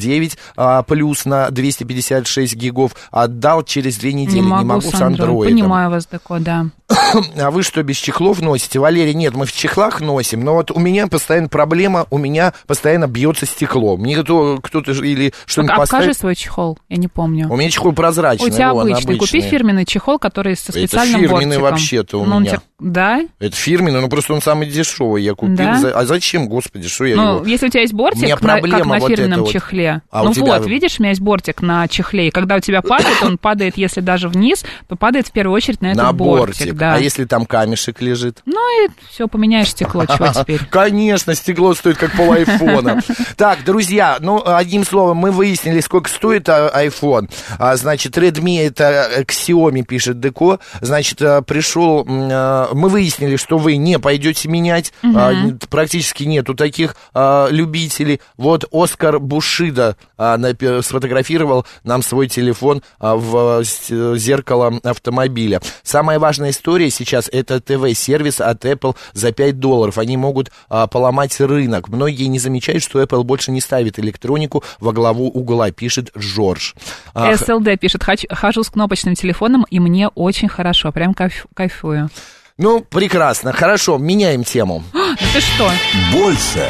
S9 плюс на 256 гигов. Отдал через 2 недели. Не могу с Android. Понимаю вас, деко, да. А вы что, без чехлов носите? Валерий, нет, мы в чехлах носим, но вот у меня постоянно проблема, у меня постоянно бьется стекло. Мне кто-то или что-нибудь поставит. Покажи свой чехол, я не помню. У меня чехол прозрачный. У тебя обычный. Купи фирменный чехол, который со специальным бортиком. Это фирменный вообще-то у меня. Да? Это фирменный, но просто он самый дешевый. Я купил. Да? А зачем, господи, что я его... если у тебя есть бортик, как на фирменном чехле. Видишь, у меня есть бортик на чехле, и когда у тебя падает, он падает, если даже вниз, то падает в первую очередь на этот бортик. Да. А если там камешек лежит? Ну и все, поменяешь стекло, чего теперь? Конечно, стекло стоит как пол айфона. Так, друзья, одним словом, мы выяснили, сколько стоит iPhone. Значит, Redmi это к Xiaomi, пишет Деко. Значит, пришел... Мы выяснили, что вы не пойдете менять. Практически нету таких любителей. Вот Оскар Бушида сфотографировал нам свой телефон в зеркало автомобиля. Самая важная история сейчас это ТВ-сервис от Apple за $5. Они могут поломать рынок. Многие не замечают, что Apple больше не ставит электронику во главу угла, пишет Жорж. СЛД пишет, хожу с кнопочным телефоном, и мне очень хорошо, прям кайфую. Прекрасно, хорошо, меняем тему. Ты что? Больше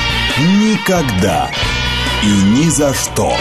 никогда и ни за что.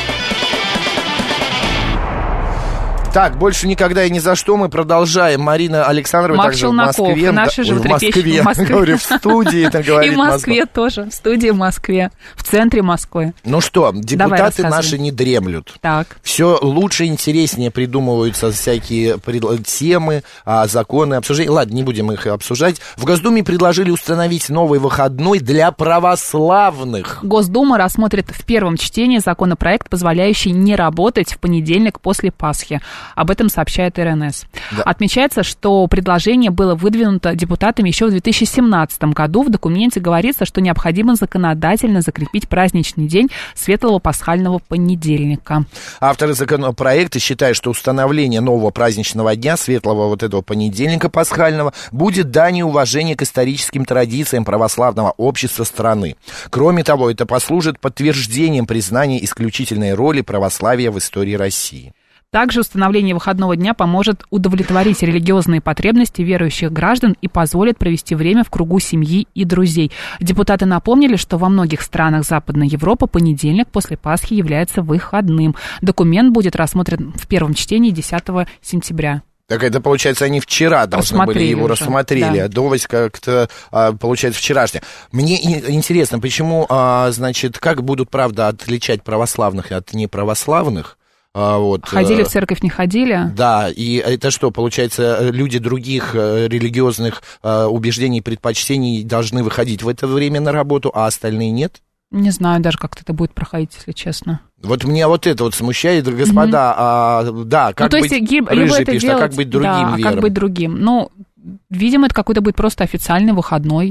Так, больше никогда и ни за что мы продолжаем. Марина Александрова также в Москве. Наши животрепещущие в Москве. Говорю, в студии. И в Москве тоже, в студии в Москве, в центре Москвы. Ну что, депутаты наши не дремлют. Так. Все лучше и интереснее придумываются всякие темы, законы, обсуждения. Ладно, не будем их обсуждать. В Госдуме предложили установить новый выходной для православных. Госдума рассмотрит в первом чтении законопроект, позволяющий не работать в понедельник после Пасхи. Об этом сообщает РНС. Да. Отмечается, что предложение было выдвинуто депутатами еще в 2017 году. В документе говорится, что необходимо законодательно закрепить праздничный день Светлого Пасхального понедельника. Авторы законопроекта считают, что установление нового праздничного дня, Светлого этого понедельника Пасхального, будет данью уважения к историческим традициям православного общества страны. Кроме того, это послужит подтверждением признания исключительной роли православия в истории России. Также установление выходного дня поможет удовлетворить религиозные потребности верующих граждан и позволит провести время в кругу семьи и друзей. Депутаты напомнили, что во многих странах Западной Европы понедельник после Пасхи является выходным. Документ будет рассмотрен в первом чтении 10 сентября. Так это, получается, они вчера должны были его рассмотрели. Да. Новость как-то, получается, вчерашняя. Мне интересно, почему, значит, как будут, правда, отличать православных от неправославных? Ходили в церковь, не ходили? Да, и это что, получается, люди других религиозных убеждений и предпочтений должны выходить в это время на работу, а остальные нет? Не знаю даже, как это будет проходить, если честно. Вот меня вот это вот смущает, господа, да, как быть, Рыжий пишет, а как быть другим, да, Вера? Как быть другим? Ну, видимо, это какой-то будет просто официальный выходной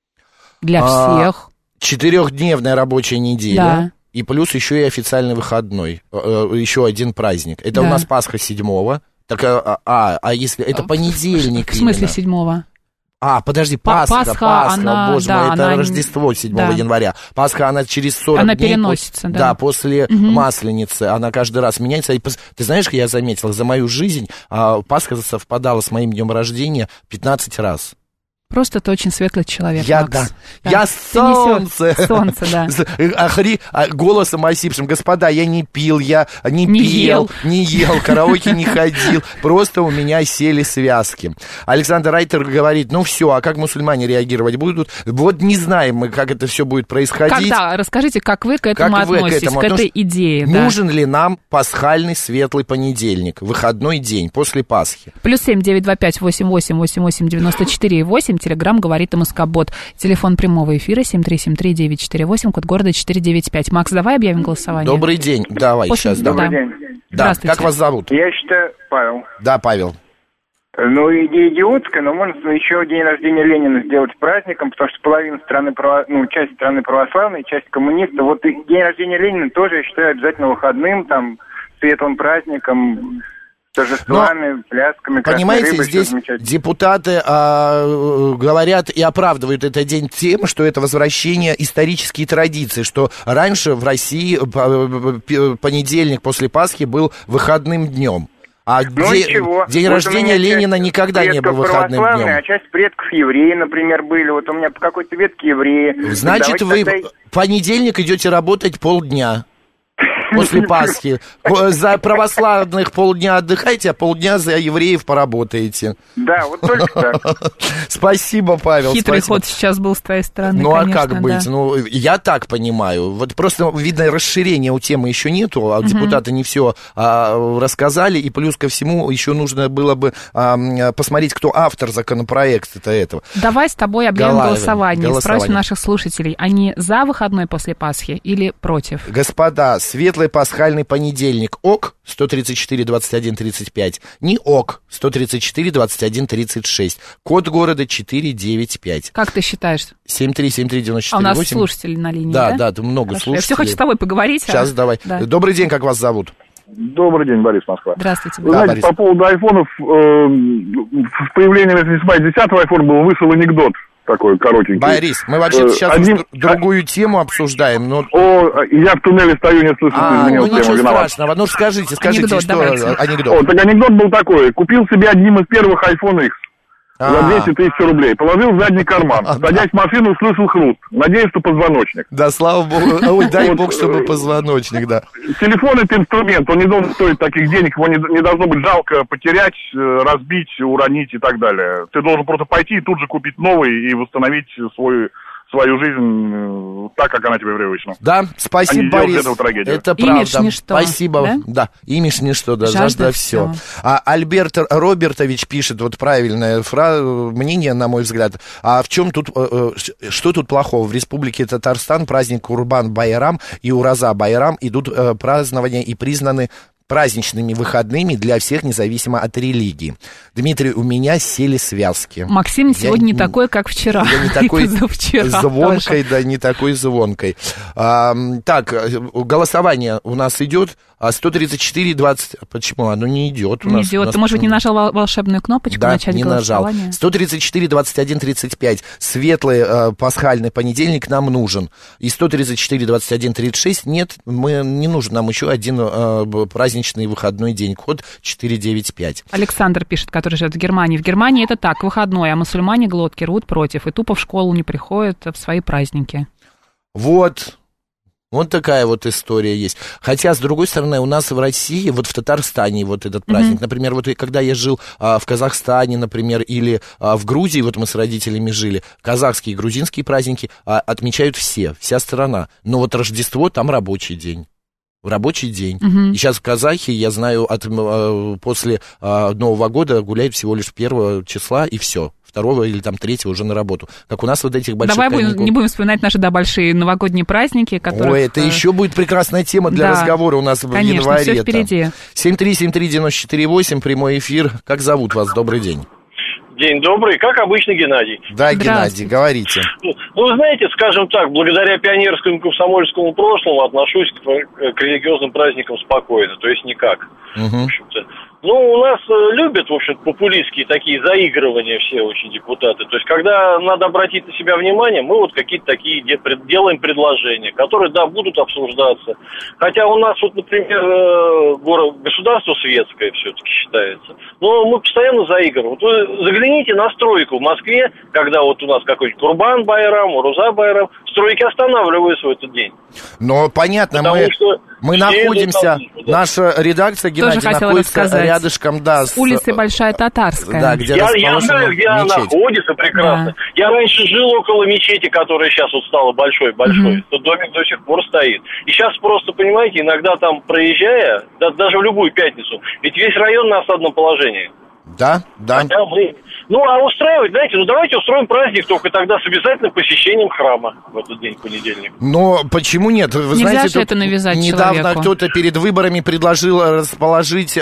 для всех. 4-дневная рабочая неделя. Да. И плюс еще и официальный выходной, еще один праздник. Это у нас Пасха 7-го. Так, если это понедельник. В смысле 7-го? Подожди, Пасха, она, боже мой, это Рождество 7 января. Пасха, она через 40 она дней. Переносится, да. Да, после Масленицы, она каждый раз меняется. И, ты знаешь, я заметил, за мою жизнь Пасха совпадала с моим днем рождения 15 раз. Просто ты очень светлый человек, Я, Макс. да. Я солнце. Солнце, да. Голосом осипшим. Господа, я не пил, я не пел, не ел, караоке не ходил. Просто у меня сели связки. Александр Райтер говорит, ну все, а как мусульмане реагировать будут? Вот не знаем мы, как это все будет происходить. Расскажите, как вы к этому относитесь, к этой идее. Нужен ли нам пасхальный светлый понедельник, выходной день после Пасхи? +7 925 88 88 94 8. Телеграм говорит МСК-бот. Телефон прямого эфира 7373948, код города 495. Макс, давай объявим голосование. Добрый день. Давай, сейчас. Добрый день. Да, как вас зовут? Я считаю, Павел. Да, Павел. Ну, идея идиотская, но можно еще день рождения Ленина сделать праздником, потому что половина страны, часть страны православная, часть коммунистов. Вот и день рождения Ленина тоже, я считаю, обязательно выходным, там, светлым праздником, торжествами, плясками. Понимаете, здесь депутаты говорят и оправдывают этот день тем, что это возвращение исторические традиции, что раньше в России понедельник после Пасхи был выходным днем. День рождения Ленина никогда не был выходным днем. А часть предков евреи, например, были. Вот у меня по какой-то ветке евреи. Значит, вы в понедельник идете работать полдня. После Пасхи. За православных полдня отдыхайте, а полдня за евреев поработаете. Да, вот только так. Спасибо, Павел. Хитрый ход сейчас был с твоей стороны, Ну, конечно, а как быть? Ну, я так понимаю. Вот просто, видно, расширения у темы еще нету, а депутаты не все рассказали, и плюс ко всему еще нужно было бы посмотреть, кто автор законопроекта этого. Давай с тобой объявим голосование. Спросим наших слушателей, они за выходной после Пасхи или против? Господа, светлый пасхальный понедельник ок, 134 21 35, не ок, 134 21 36, код города 495. Как ты считаешь? 7373948. А у нас слушатели на линии, да? Да, много Хорошо. слушателей. Я все хочу с тобой поговорить. Сейчас давай. Да. Добрый день, как вас зовут? Добрый день, Борис, Москва. Здравствуйте. Вы знаете, по поводу айфонов, с появлением, если не ошибаюсь, 10-го айфона был, вышел анекдот. Такой коротенький. Борис, мы вообще сейчас другую тему обсуждаем, но... Я в туннеле стою, не слышу. Ну ничего страшного, ну скажите, анекдот, что давайте. анекдот. Так анекдот был такой. Купил себе одним из первых iPhone X за 200 тысяч рублей. Положил в задний карман. Садясь в машину, услышал хруст. Надеюсь, что позвоночник. Да, слава богу. Ой, дай бог, чтобы позвоночник, да. Телефон — это инструмент. Он не должен стоить таких денег. Его не должно быть жалко потерять, разбить, уронить и так далее. Ты должен просто пойти и тут же купить новый и восстановить свою жизнь так, как она тебе привычна. Да, спасибо, Борис. Это правда. Имидж ничто. Спасибо. Да, имидж ничто, да, жажда все. Альберт Робертович пишет, вот правильное мнение, на мой взгляд. А в чем тут, что тут плохого? В Республике Татарстан праздник Курбан-Байрам и Ураза-Байрам идут празднования и признаны праздничными выходными для всех, независимо от религии. Дмитрий, у меня сели связки. Максим сегодня не такой, как вчера. Я не такой звонкой, да, не такой звонкой. Так, голосование у нас идет. 134-20... Почему? Оно не идет у нас. Не идет. Ты, может быть, не нажал волшебную кнопочку начать голосование? Да, не нажал. 134-21-35. Светлый пасхальный понедельник нам нужен. И 134-21-36 нет, не нужен нам еще один праздничный выходной день. Код 495. Александр пишет, который живет в Германии. В Германии это так, выходной, а мусульмане глотки рвут против и тупо в школу не приходят в свои праздники. Вот такая вот история есть. Хотя, с другой стороны, у нас в России, вот в Татарстане вот этот праздник, например, вот когда я жил в Казахстане, например, или в Грузии, вот мы с родителями жили, казахские и грузинские праздники отмечают вся страна. Но вот Рождество, там рабочий день. В рабочий день. И сейчас казахи, я знаю, после Нового года гуляют всего лишь 1 числа, и все. 2 или там 3 уже на работу. Как у нас вот этих больших Давай каникул. не будем вспоминать наши, большие новогодние праздники, которые... Ой, это еще будет прекрасная тема для разговора у нас в январе. Конечно, все впереди. 7373948, прямой эфир. Как зовут вас? Добрый день. День добрый, как обычно, Геннадий. Да, Геннадий, говорите. Ну, вы знаете, скажем так, благодаря пионерскому комсомольскому прошлому отношусь к религиозным праздникам спокойно, то есть никак, в общем-то. Ну, у нас любят, в общем, популистские такие заигрывания все очень депутаты. То есть, когда надо обратить на себя внимание, мы вот какие-то такие делаем предложения, которые, да, будут обсуждаться. Хотя у нас вот, например, государство светское все-таки считается. Но мы постоянно заигрываем. Вот вы загляните на стройку в Москве, когда вот у нас какой-нибудь Курбан-Байрам, Уруза-Байрам, стройки останавливаются в этот день. Но понятно, мы находимся, наша редакция, Геннадий, находится рядышком, да, с улицы Большая Татарская. Да, где я знаю, где она находится, прекрасно. Да. Я раньше жил около мечети, которая сейчас вот стала большой-большой. Тот домик до сих пор стоит. И сейчас просто, понимаете, иногда там проезжая, даже в любую пятницу, ведь весь район на осадном положении. Да. Ну, а устраивать, знаете, давайте устроим праздник только тогда с обязательным посещением храма в этот день, в понедельник. Но почему нет? Вы нельзя знаете, же это навязать недавно человеку. Кто-то перед выборами предложил расположить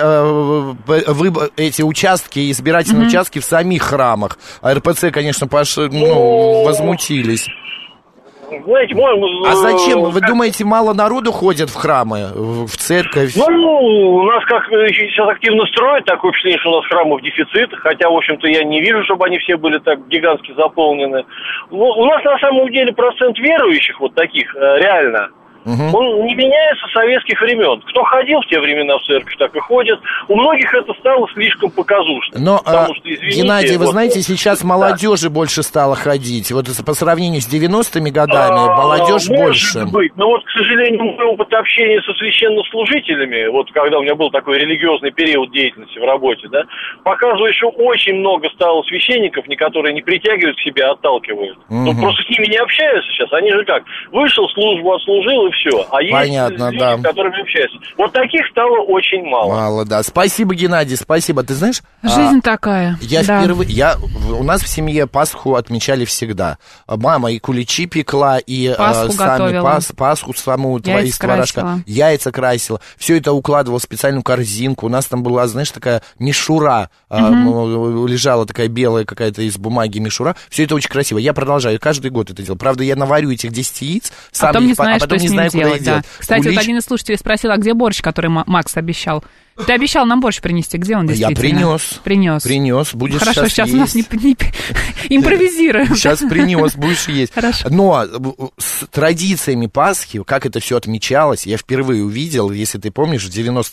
эти участки, избирательные участки в самих храмах. А РПЦ, конечно, возмутились. Знаете, А зачем? Вы думаете, мало народу ходит в храмы, в церковь? Ну, у нас как сейчас активно строят, такое впечатление, что у нас храмов дефицит, хотя, в общем-то, я не вижу, чтобы они все были так гигантски заполнены. У нас, на самом деле, процент верующих вот таких, реально, он не меняется с советских времен. Кто ходил в те времена в церковь, так и ходит. У многих это стало слишком показушно. Но, потому что, извините, Геннадий, вы знаете, сейчас молодежи больше стало ходить. Вот по сравнению с 90-ми годами молодежь больше. Быть. Но вот, к сожалению, мой опыт общения со священнослужителями, вот когда у меня был такой религиозный период деятельности в работе, да, показывает, что очень много стало священников, которые не притягивают к себе, а отталкивают. Ну, просто с ними не общаются сейчас. Они же как? Вышел, службу отслужил, и все. А понятно, есть люди, с которыми общаются. Вот таких стало очень мало. Мало, да. Спасибо, Геннадий, спасибо. Ты знаешь... Жизнь такая. У нас в семье Пасху отмечали всегда. Мама и куличи пекла, и Пасху саму из творожка. Яйца красила. Все это укладывала в специальную корзинку. У нас там была, знаешь, такая мишура. Лежала такая белая какая-то из бумаги мишура. Все это очень красиво. Я продолжаю каждый год это делать. Правда, я наварю этих 10 яиц, потом не знаю, куда их делать. Кстати, вот один из слушателей спросил, а где борщ, который Макс обещал? Ты обещал нам борщ принести, где он действительно? Я принес. Будешь хорошо, сейчас есть. У нас не импровизируем. Сейчас принес, будешь есть. Хорошо. Но с традициями Пасхи, как это все отмечалось, я впервые увидел, если ты помнишь, в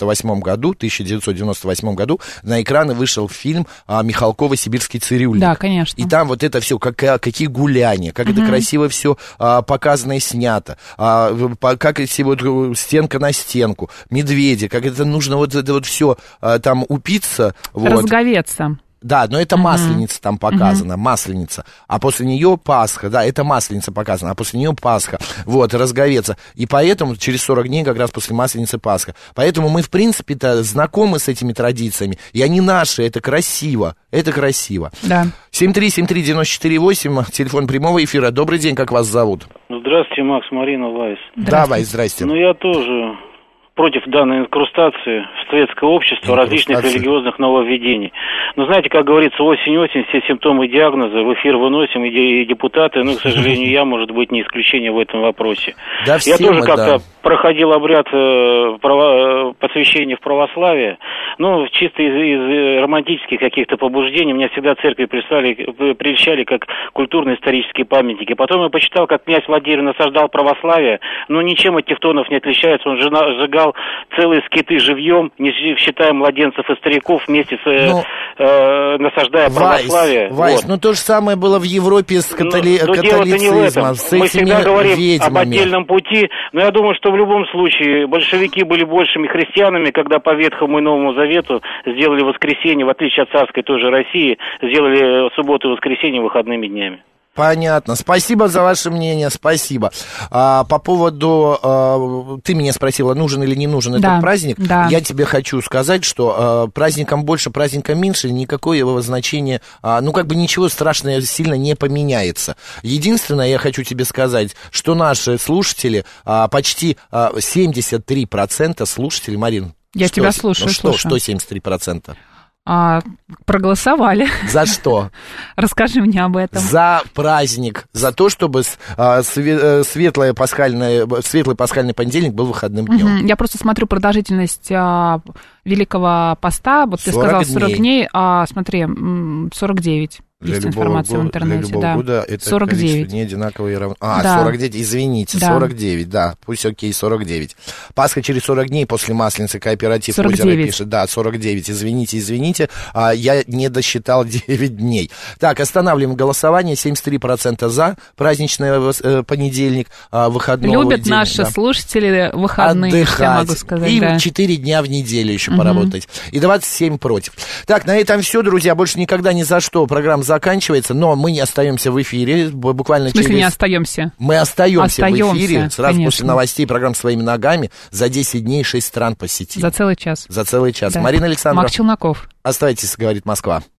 1998 году на экраны вышел фильм Михалкова «Сибирский цирюльник». Да, конечно. И там вот это все, какие гуляния, как это красиво все показано и снято, как эти вот стенка на стенку, медведи, как это нужно вот это вот все там упиться. Разговеться. Да, но это масленица там показана, масленица. А после нее Пасха, да, это масленица показана, а после нее Пасха. Вот, разговеться. И поэтому через 40 дней как раз после масленицы Пасха. Поэтому мы, в принципе-то, знакомы с этими традициями. И они наши, это красиво, это красиво. Да. 7373948, телефон прямого эфира. Добрый день, как вас зовут? Здравствуйте, Макс, Марина, Вайс. Давай, здрасте. Ну, я тоже... против данной инкрустации в светское общество различных религиозных нововведений. Но знаете, как говорится, осень-осень, все симптомы и диагнозы в эфир выносим, и депутаты, к сожалению, я, может быть, не исключение в этом вопросе. Да, я тоже как-то проходил обряд посвящения в православие, чисто из романтических каких-то побуждений. Меня всегда церкви прельщали как культурно-исторические памятники. Потом я почитал, как князь Владимир насаждал православие, но ничем от тевтонов не отличается. Он сжигал целые скиты живьем, не считая младенцев и стариков, вместе с насаждая православие. Вайс, то же самое было в Европе с католицизмом, с Мы всегда говорим ведьмами. об отдельном пути, но я думаю, что в любом случае большевики были большими христианами, когда по Ветхому и Новому Завету сделали воскресенье, в отличие от царской той же России, сделали субботу и воскресенье выходными днями. Понятно. Спасибо за ваше мнение, спасибо. По поводу... ты меня спросила, нужен или не нужен этот праздник. Да. Я тебе хочу сказать, что праздником больше, праздником меньше, никакое его значение, ничего страшного сильно не поменяется. Единственное, я хочу тебе сказать, что наши слушатели, почти 73% слушателей, Марин... Я тебя слушаю. Что 73%? Проголосовали. За что? Расскажи мне об этом. За праздник, за то, чтобы светлый пасхальный понедельник был выходным днем. Я просто смотрю продолжительность Великого Поста. Вот ты сказал 40 дней, смотри, 49. Есть информация в интернете, для любого года это 49. количество не одинаковое и равно. Да. 49, извините, да. 49, да, пусть окей, 49. Пасха через 40 дней после Масленицы, кооператив 49. Озеро пишет, да, 49, извините, я не досчитал 9 дней. Так, останавливаем голосование, 73% за праздничный понедельник, выходной день. Любят наши слушатели выходные, отдыхать, я могу сказать. И 4 дня в неделю еще поработать. И 27 против. Так, на этом все, друзья, больше никогда ни за что. Программа заканчивается, но мы не остаемся в эфире. Буквально в смысле не остаемся? Мы остаемся в эфире. Сразу конечно. после новостей программ «Своими ногами». За 10 дней 6 стран посетим. За целый час. За целый час. Да. Марина Александрова. Марк Челноков. Оставайтесь, говорит Москва.